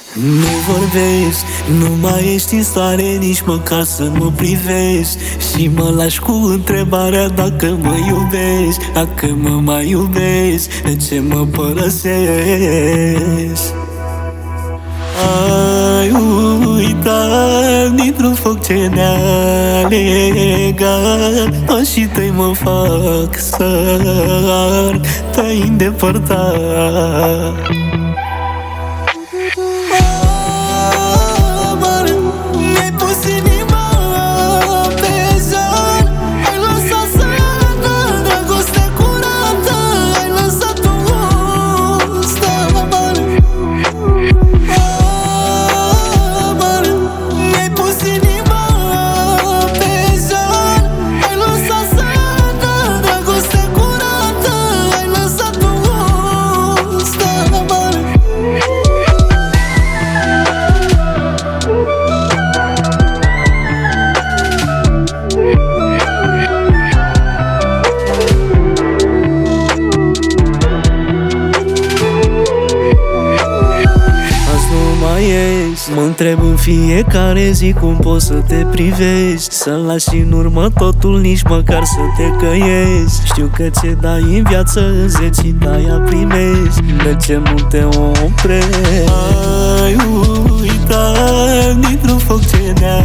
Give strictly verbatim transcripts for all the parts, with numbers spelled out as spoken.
Nu vorbești, nu mai ești în stare nici măcar să mă privești și mă lași cu întrebarea dacă mă iubești. Dacă mă mai iubești, de ce mă părăsești? Ai uitat dintr-un foc ce ne-a legat, pașii tăi mă fac să ard, te-ai îndepărtat. Mă întreb în fiecare zi cum poți să te privești, să lași în urmă totul, nici măcar să te căiești. Știu că ce dai în viață, zeci de-aia primești, de ce nu te oprești? Ai uitat dintr-un foc ce ne-a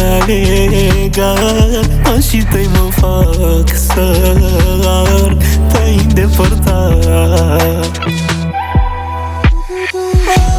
legat, pașii tăi mă fac să ard, te-ai îndepărtat.